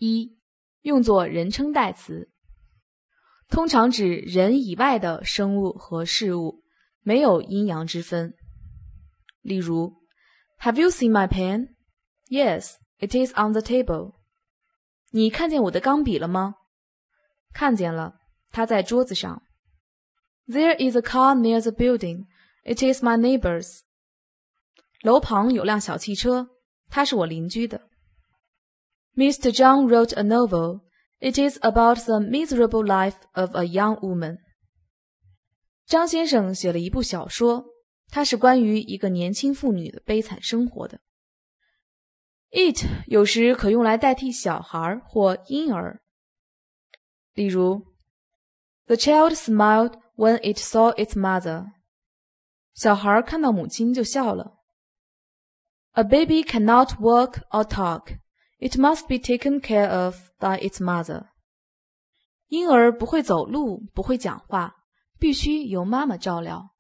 一、用作人称代词，通常指人以外的生物和事物，没有阴阳之分。例如 Have you seen my pen? Yes, it is on the table. 你看见我的钢笔了吗？看见了，它在桌子上。There is a car near the building. It is my neighbor's. 楼旁有辆小汽车，它是我邻居的。Mr. John wrote a novel. It is about the miserable life of a young woman. 张先生写了一部小说，它是关于一个年轻妇女的悲惨生活的。It 有时可用来代替小孩或婴儿。例如 The child smiled when it saw its mother. 小孩看到母亲就笑了。A baby cannot walk or talk. It must be taken care of by its mother. 婴儿不会走路，不会讲话，必须由妈妈照料。